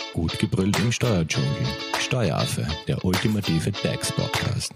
Gut gebrüllt im Steuerdschungel. Steueraffe, der ultimative DAX-Podcast.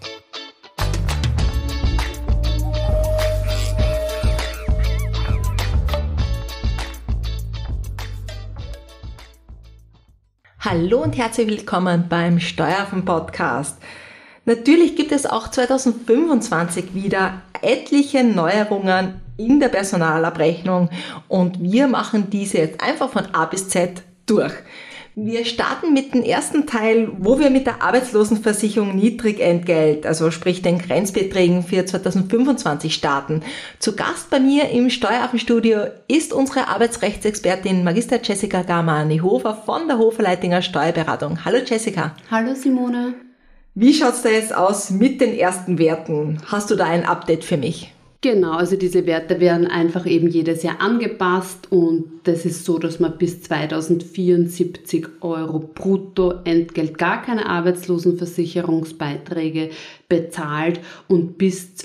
Hallo und herzlich willkommen beim Steueraffen-Podcast. Natürlich gibt es auch 2025 wieder etliche Neuerungen in der Personalabrechnung und wir machen diese jetzt einfach von A bis Z durch. Wir starten mit dem ersten Teil, wo wir mit der Arbeitslosenversicherung Niedrigentgelt, also sprich den Grenzbeträgen für 2025 starten. Zu Gast bei mir im Steueraffenstudio ist unsere Arbeitsrechtsexpertin Magister Jessica Garmani-Hofer von der Hofer-Leitinger Steuerberatung. Hallo Jessica. Hallo Simone. Wie schaut's da jetzt aus mit den ersten Werten? Hast du da ein Update für mich? Genau, also diese Werte werden einfach eben jedes Jahr angepasst und das ist so, dass man bis 2074 Euro brutto Entgelt gar keine Arbeitslosenversicherungsbeiträge bezahlt und bis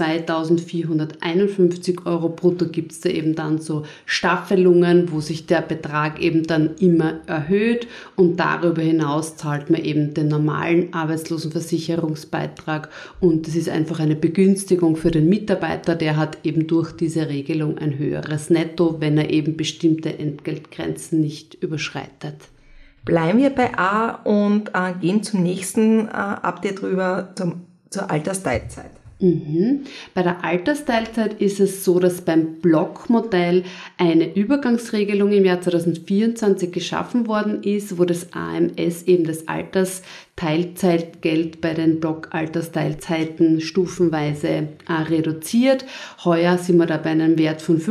2451 Euro brutto gibt es da eben dann so Staffelungen, wo sich der Betrag eben dann immer erhöht und darüber hinaus zahlt man eben den normalen Arbeitslosenversicherungsbeitrag und das ist einfach eine Begünstigung für den Mitarbeiter, der hat eben durch diese Regelung ein höheres Netto, wenn er eben bestimmte Entgeltgrenzen nicht überschreitet. Bleiben wir bei A und gehen zum nächsten Update rüber, zur Altersteilzeit. Bei der Altersteilzeit ist es so, dass beim Blockmodell eine Übergangsregelung im Jahr 2024 geschaffen worden ist, wo das AMS eben das Altersteilzeitgeld bei den Blockaltersteilzeiten stufenweise reduziert. Heuer sind wir da bei einem Wert von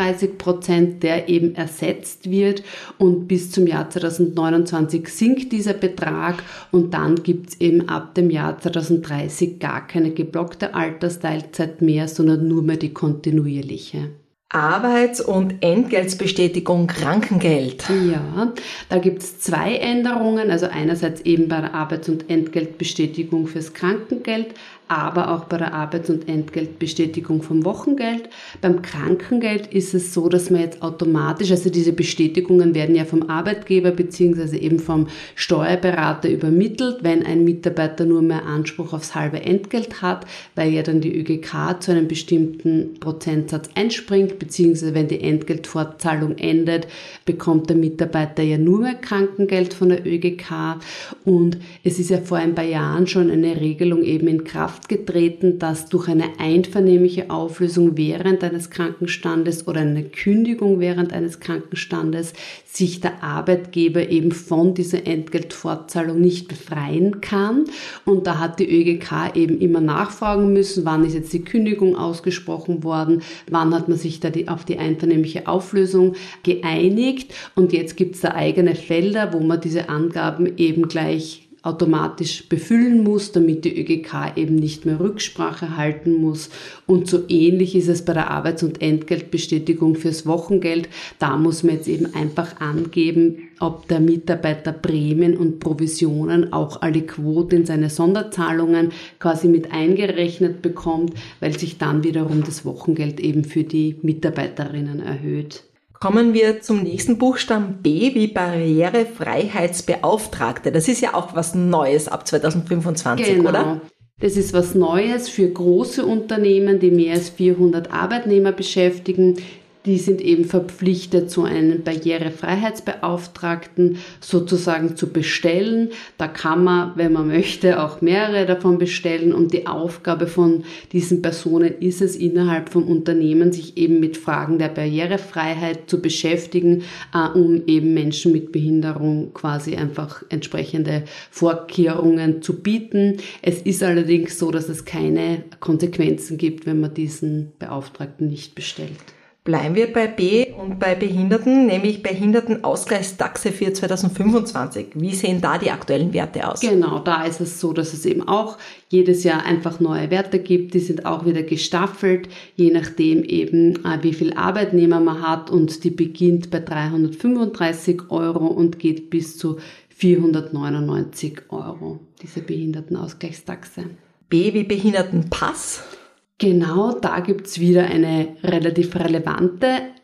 35%, der eben ersetzt wird und bis zum Jahr 2029 sinkt dieser Betrag und dann gibt es eben ab dem Jahr 2030 gar keine geblockte Altersteilzeit mehr, sondern nur mehr die kontinuierliche. Arbeits- und Entgeltbestätigung Krankengeld. Ja, da gibt es zwei Änderungen, also einerseits eben bei der Arbeits- und Entgeltbestätigung fürs Krankengeld, aber auch bei der Arbeits- und Entgeltbestätigung vom Wochengeld. Beim Krankengeld ist es so, dass man jetzt automatisch, also diese Bestätigungen werden ja vom Arbeitgeber bzw. eben vom Steuerberater übermittelt, wenn ein Mitarbeiter nur mehr Anspruch aufs halbe Entgelt hat, weil ja dann die ÖGK zu einem bestimmten Prozentsatz einspringt, beziehungsweise wenn die Entgeltfortzahlung endet, bekommt der Mitarbeiter ja nur mehr Krankengeld von der ÖGK und es ist ja vor ein paar Jahren schon eine Regelung eben in Kraft getreten, dass durch eine einvernehmliche Auflösung während eines Krankenstandes oder eine Kündigung während eines Krankenstandes sich der Arbeitgeber eben von dieser Entgeltfortzahlung nicht befreien kann. Und da hat die ÖGK eben immer nachfragen müssen, wann ist jetzt die Kündigung ausgesprochen worden, wann hat man sich da auf die einvernehmliche Auflösung geeinigt. Und jetzt gibt es da eigene Felder, wo man diese Angaben eben gleich automatisch befüllen muss, damit die ÖGK eben nicht mehr Rücksprache halten muss. Und so ähnlich ist es bei der Arbeits- und Entgeltbestätigung fürs Wochengeld. Da muss man jetzt eben einfach angeben, ob der Mitarbeiter Prämien und Provisionen auch aliquot in seine Sonderzahlungen quasi mit eingerechnet bekommt, weil sich dann wiederum das Wochengeld eben für die Mitarbeiterinnen erhöht. Kommen wir zum nächsten Buchstaben B wie Barrierefreiheitsbeauftragte. Das ist ja auch was Neues ab 2025, genau. Oder? Das ist was Neues für große Unternehmen, die mehr als 400 Arbeitnehmer beschäftigen. Die sind eben verpflichtet, so einen Barrierefreiheitsbeauftragten sozusagen zu bestellen. Da kann man, wenn man möchte, auch mehrere davon bestellen. Und die Aufgabe von diesen Personen ist es, innerhalb vom Unternehmen sich eben mit Fragen der Barrierefreiheit zu beschäftigen, um eben Menschen mit Behinderung quasi einfach entsprechende Vorkehrungen zu bieten. Es ist allerdings so, dass es keine Konsequenzen gibt, wenn man diesen Beauftragten nicht bestellt. Bleiben wir bei B und bei Behinderten, nämlich Behindertenausgleichstaxe für 2025. Wie sehen da die aktuellen Werte aus? Genau, da ist es so, dass es eben auch jedes Jahr einfach neue Werte gibt. Die sind auch wieder gestaffelt, je nachdem eben, wie viel Arbeitnehmer man hat. Und die beginnt bei 335 Euro und geht bis zu 499 Euro, diese Behindertenausgleichstaxe. B wie Behindertenpass. Genau, da gibt's wieder eine relativ relevante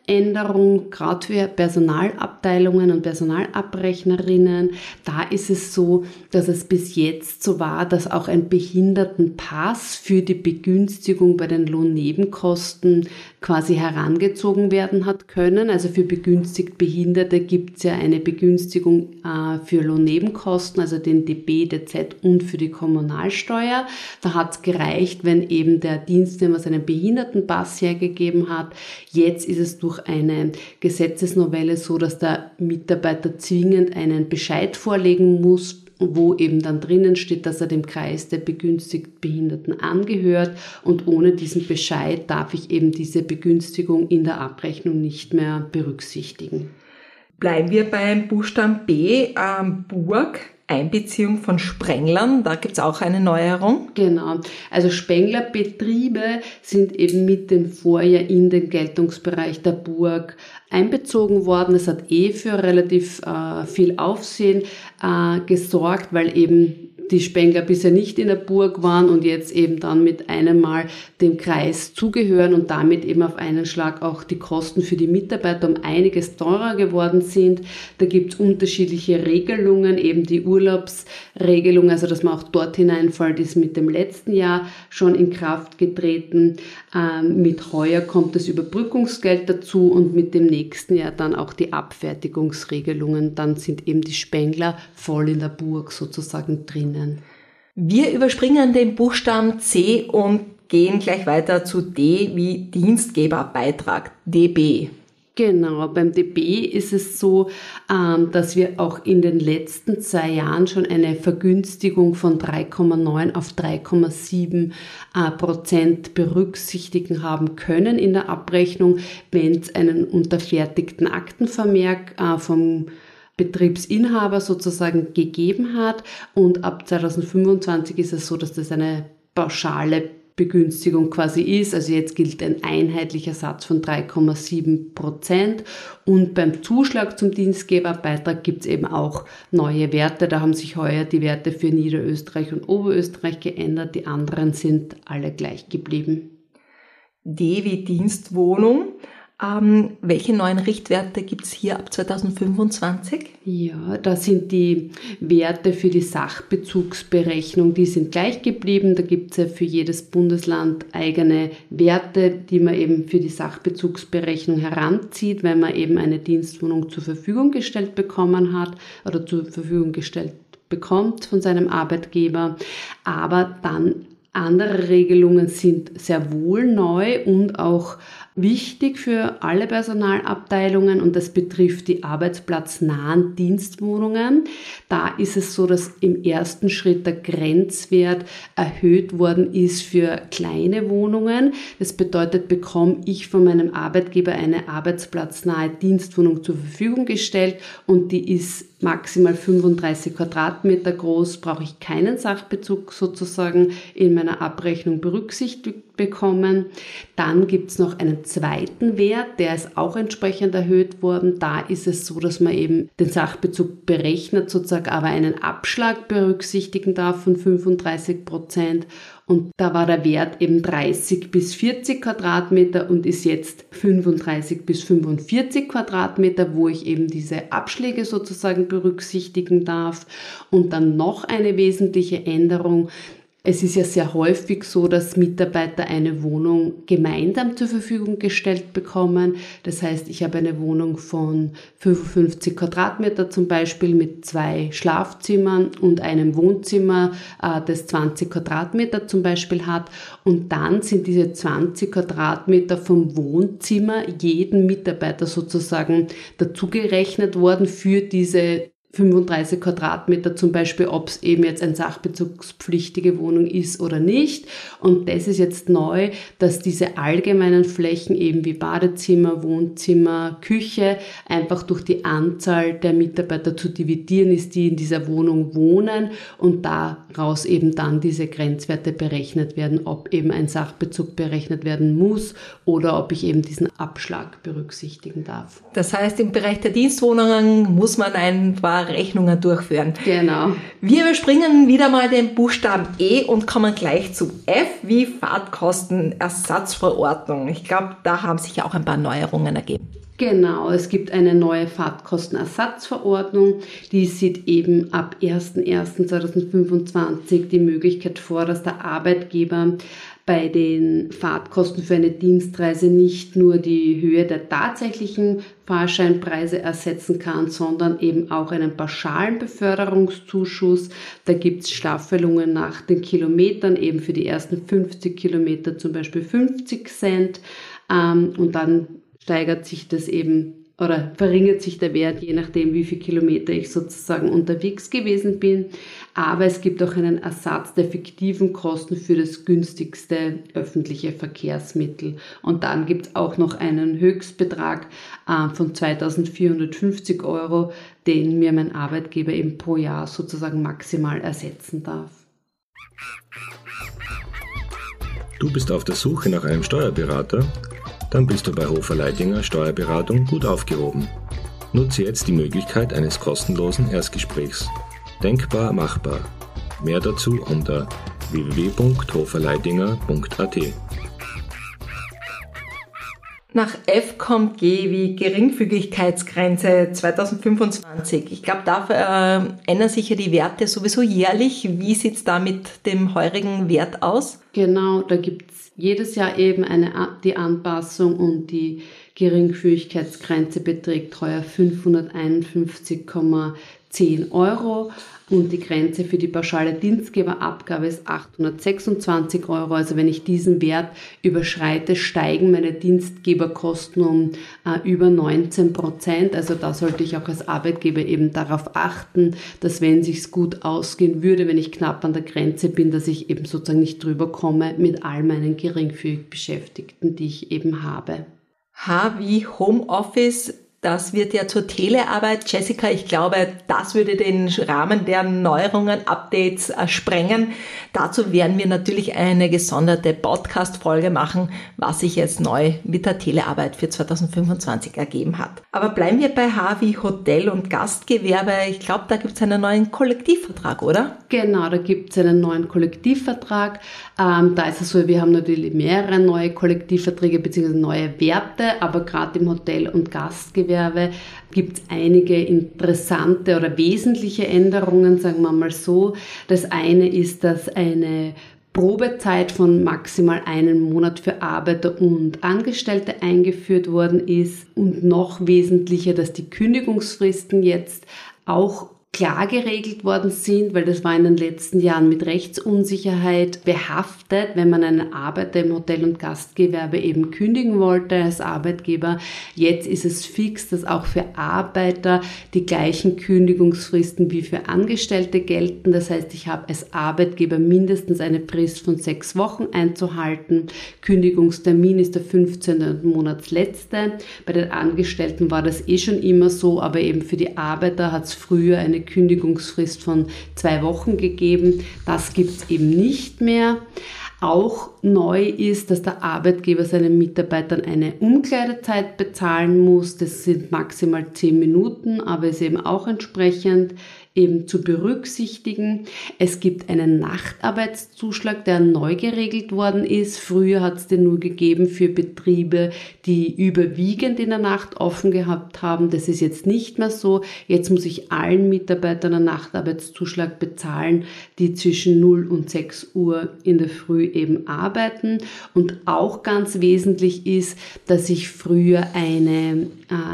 Änderung, gerade für Personalabteilungen und Personalabrechnerinnen. Da ist es so, dass es bis jetzt so war, dass auch ein Behindertenpass für die Begünstigung bei den Lohnnebenkosten quasi herangezogen werden hat können. Also für begünstigt Behinderte gibt es ja eine Begünstigung für Lohnnebenkosten, also den DB, DZ und für die Kommunalsteuer. Da hat es gereicht, wenn eben der Dienstnehmer seinen Behindertenpass hergegeben hat. Jetzt ist es durch eine Gesetzesnovelle so, dass der Mitarbeiter zwingend einen Bescheid vorlegen muss, wo eben dann drinnen steht, dass er dem Kreis der begünstigt Behinderten angehört, und ohne diesen Bescheid darf ich eben diese Begünstigung in der Abrechnung nicht mehr berücksichtigen. Bleiben wir beim Buchstaben B, Burg. Einbeziehung von Sprenglern, da gibt es auch eine Neuerung. Genau, also Spenglerbetriebe sind eben mit dem Vorjahr in den Geltungsbereich der Burg einbezogen worden. Das hat für relativ viel Aufsehen gesorgt, weil eben die Spengler bisher nicht in der Burg waren und jetzt eben dann mit einem Mal dem Kreis zugehören und damit eben auf einen Schlag auch die Kosten für die Mitarbeiter um einiges teurer geworden sind. Da gibt es unterschiedliche Regelungen, eben die Urlaubsregelung, also dass man auch dort hineinfällt, ist mit dem letzten Jahr schon in Kraft getreten. Mit heuer kommt das Überbrückungsgeld dazu und mit dem nächsten Jahr dann auch die Abfertigungsregelungen. Dann sind eben die Spengler voll in der Burg sozusagen drinnen. Wir überspringen den Buchstaben C und gehen gleich weiter zu D wie Dienstgeberbeitrag, DB. Genau, beim DB ist es so, dass wir auch in den letzten 2 Jahren schon eine Vergünstigung von 3,9 auf 3,7% berücksichtigen haben können in der Abrechnung, wenn es einen unterfertigten Aktenvermerk vom Betriebsinhaber sozusagen gegeben hat, und ab 2025 ist es so, dass das eine pauschale Begünstigung quasi ist. Also jetzt gilt ein einheitlicher Satz von 3,7%, und beim Zuschlag zum Dienstgeberbeitrag gibt es eben auch neue Werte. Da haben sich heuer die Werte für Niederösterreich und Oberösterreich geändert, die anderen sind alle gleich geblieben. D wie Dienstwohnung. Welche neuen Richtwerte gibt es hier ab 2025? Ja, da sind die Werte für die Sachbezugsberechnung, die sind gleich geblieben. Da gibt es ja für jedes Bundesland eigene Werte, die man eben für die Sachbezugsberechnung heranzieht, wenn man eben eine Dienstwohnung zur Verfügung gestellt bekommen hat oder zur Verfügung gestellt bekommt von seinem Arbeitgeber. Aber dann andere Regelungen sind sehr wohl neu und auch wichtig für alle Personalabteilungen, und das betrifft die arbeitsplatznahen Dienstwohnungen. Da ist es so, dass im ersten Schritt der Grenzwert erhöht worden ist für kleine Wohnungen. Das bedeutet, bekomme ich von meinem Arbeitgeber eine arbeitsplatznahe Dienstwohnung zur Verfügung gestellt und die ist maximal 35 Quadratmeter groß, brauche ich keinen Sachbezug sozusagen in meiner Abrechnung berücksichtigt bekommen. Dann gibt es noch einen zweiten Wert, der ist auch entsprechend erhöht worden. Da ist es so, dass man eben den Sachbezug berechnet, sozusagen aber einen Abschlag berücksichtigen darf von 35%. Und da war der Wert eben 30 bis 40 Quadratmeter und ist jetzt 35 bis 45 Quadratmeter, wo ich eben diese Abschläge sozusagen berücksichtigen darf. Und dann noch eine wesentliche Änderung. Es ist ja sehr häufig so, dass Mitarbeiter eine Wohnung gemeinsam zur Verfügung gestellt bekommen. Das heißt, ich habe eine Wohnung von 55 Quadratmeter zum Beispiel mit 2 Schlafzimmern und einem Wohnzimmer, das 20 Quadratmeter zum Beispiel hat. Und dann sind diese 20 Quadratmeter vom Wohnzimmer jedem Mitarbeiter sozusagen dazugerechnet worden für diese 35 Quadratmeter zum Beispiel, ob es eben jetzt eine sachbezugspflichtige Wohnung ist oder nicht. Und das ist jetzt neu, dass diese allgemeinen Flächen eben wie Badezimmer, Wohnzimmer, Küche einfach durch die Anzahl der Mitarbeiter zu dividieren ist, die in dieser Wohnung wohnen, und daraus eben dann diese Grenzwerte berechnet werden, ob eben ein Sachbezug berechnet werden muss oder ob ich eben diesen Abschlag berücksichtigen darf. Das heißt, im Bereich der Dienstwohnungen muss man paar Rechnungen durchführen. Genau. Wir überspringen wieder mal den Buchstaben E und kommen gleich zu F wie Fahrtkostenersatzverordnung. Ich glaube, da haben sich auch ein paar Neuerungen ergeben. Genau, es gibt eine neue Fahrtkostenersatzverordnung, die sieht eben ab 01.01.2025 die Möglichkeit vor, dass der Arbeitgeber bei den Fahrtkosten für eine Dienstreise nicht nur die Höhe der tatsächlichen Fahrscheinpreise ersetzen kann, sondern eben auch einen pauschalen Beförderungszuschuss. Da gibt es Staffelungen nach den Kilometern, eben für die ersten 50 Kilometer zum Beispiel 50 Cent und dann steigert sich das eben oder verringert sich der Wert, je nachdem, wie viele Kilometer ich sozusagen unterwegs gewesen bin. Aber es gibt auch einen Ersatz der fiktiven Kosten für das günstigste öffentliche Verkehrsmittel. Und dann gibt es auch noch einen Höchstbetrag von 2.450 €, den mir mein Arbeitgeber eben pro Jahr sozusagen maximal ersetzen darf. Du bist auf der Suche nach einem Steuerberater? Dann bist du bei Hofer Leidinger Steuerberatung gut aufgehoben. Nutze jetzt die Möglichkeit eines kostenlosen Erstgesprächs. Denkbar machbar. Mehr dazu unter www.hoferleidinger.at. Nach F kommt G wie Geringfügigkeitsgrenze 2025. Ich glaube, da ändern sich ja die Werte sowieso jährlich. Wie sieht es da mit dem heurigen Wert aus? Genau, da gibt es jedes Jahr eben die Anpassung und die Geringfügigkeitsgrenze beträgt heuer 551,10 € und die Grenze für die pauschale Dienstgeberabgabe ist 826 €. Also wenn ich diesen Wert überschreite, steigen meine Dienstgeberkosten um über 19%. Also da sollte ich auch als Arbeitgeber eben darauf achten, dass wenn es sich gut ausgehen würde, wenn ich knapp an der Grenze bin, dass ich eben sozusagen nicht drüber komme mit all meinen geringfügig Beschäftigten, die ich eben habe. H wie Homeoffice. Das wird ja zur Telearbeit. Jessica, ich glaube, das würde den Rahmen der Neuerungen, Updates sprengen. Dazu werden wir natürlich eine gesonderte Podcast-Folge machen, was sich jetzt neu mit der Telearbeit für 2025 ergeben hat. Aber bleiben wir bei H wie Hotel- und Gastgewerbe. Ich glaube, da gibt es einen neuen Kollektivvertrag, oder? Genau, da gibt es einen neuen Kollektivvertrag. Da ist es so, wir haben natürlich mehrere neue Kollektivverträge bzw. neue Werte, aber gerade im Hotel- und Gastgewerbe gibt es einige interessante oder wesentliche Änderungen, sagen wir mal so. Das eine ist, dass eine Probezeit von maximal einem Monat für Arbeiter und Angestellte eingeführt worden ist und noch wesentlicher, dass die Kündigungsfristen jetzt auch klar geregelt worden sind, weil das war in den letzten Jahren mit Rechtsunsicherheit behaftet, wenn man einen Arbeiter im Hotel- und Gastgewerbe eben kündigen wollte als Arbeitgeber. Jetzt ist es fix, dass auch für Arbeiter die gleichen Kündigungsfristen wie für Angestellte gelten. Das heißt, ich habe als Arbeitgeber mindestens eine Frist von 6 Wochen einzuhalten. Kündigungstermin ist der 15. Monatsletzte. Bei den Angestellten war das schon immer so, aber eben für die Arbeiter hat es früher eine Kündigungsfrist von 2 Wochen gegeben. Das gibt es eben nicht mehr. Auch neu ist, dass der Arbeitgeber seinen Mitarbeitern eine Umkleidezeit bezahlen muss. Das sind maximal 10 Minuten, aber ist eben auch entsprechend eben zu berücksichtigen. Es gibt einen Nachtarbeitszuschlag, der neu geregelt worden ist. Früher hat es den nur gegeben für Betriebe, die überwiegend in der Nacht offen gehabt haben. Das ist jetzt nicht mehr so. Jetzt muss ich allen Mitarbeitern einen Nachtarbeitszuschlag bezahlen, die zwischen 0 und 6 Uhr in der Früh eben arbeiten. Und auch ganz wesentlich ist, dass ich früher eine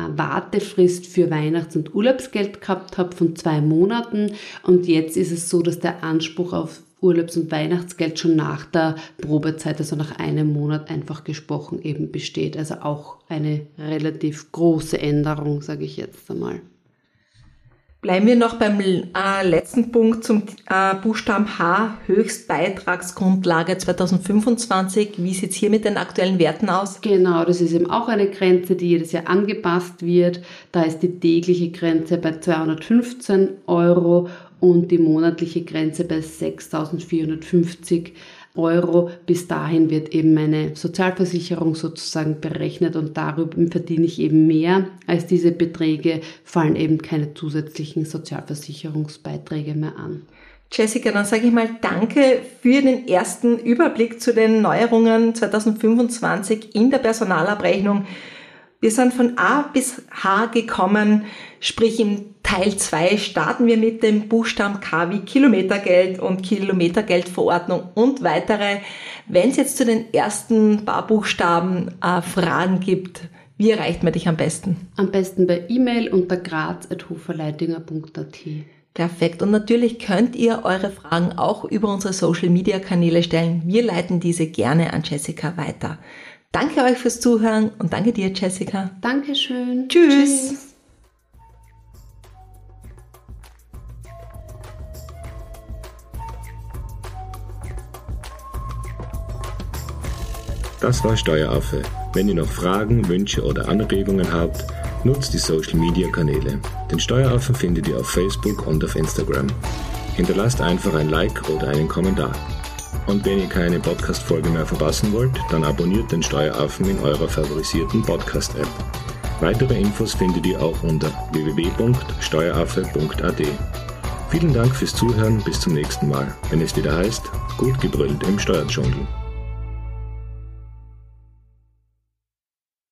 Wartefrist für Weihnachts- und Urlaubsgeld gehabt habe von 2 Monaten. Und jetzt ist es so, dass der Anspruch auf Urlaubs- und Weihnachtsgeld schon nach der Probezeit, also nach einem Monat einfach gesprochen eben besteht. Also auch eine relativ große Änderung, sage ich jetzt einmal. Bleiben wir noch beim letzten Punkt zum Buchstaben H, Höchstbeitragsgrundlage 2025. Wie sieht es hier mit den aktuellen Werten aus? Genau, das ist eben auch eine Grenze, die jedes Jahr angepasst wird. Da ist die tägliche Grenze bei 215 € und die monatliche Grenze bei 6.450 Euro. Bis dahin wird eben meine Sozialversicherung sozusagen berechnet und darüber verdiene ich eben mehr als diese Beträge, fallen eben keine zusätzlichen Sozialversicherungsbeiträge mehr an. Jessica, dann sage ich mal danke für den ersten Überblick zu den Neuerungen 2025 in der Personalabrechnung. Wir sind von A bis H gekommen, sprich im Teil 2 starten wir mit dem Buchstaben K wie Kilometergeld und Kilometergeldverordnung und weitere. Wenn es jetzt zu den ersten paar Buchstaben Fragen gibt, wie erreicht man dich am besten? Am besten per E-Mail unter graz@hoferleidinger.at. Perfekt. Und natürlich könnt ihr eure Fragen auch über unsere Social-Media-Kanäle stellen. Wir leiten diese gerne an Jessica weiter. Danke euch fürs Zuhören und danke dir, Jessica. Dankeschön. Tschüss. Das war Steueraffe. Wenn ihr noch Fragen, Wünsche oder Anregungen habt, nutzt die Social-Media-Kanäle. Den Steueraffen findet ihr auf Facebook und auf Instagram. Hinterlasst einfach ein Like oder einen Kommentar. Und wenn ihr keine Podcast-Folge mehr verpassen wollt, dann abonniert den Steueraffen in eurer favorisierten Podcast-App. Weitere Infos findet ihr auch unter www.steueraffe.at. Vielen Dank fürs Zuhören, bis zum nächsten Mal, wenn es wieder heißt, gut gebrüllt im Steuerdschungel.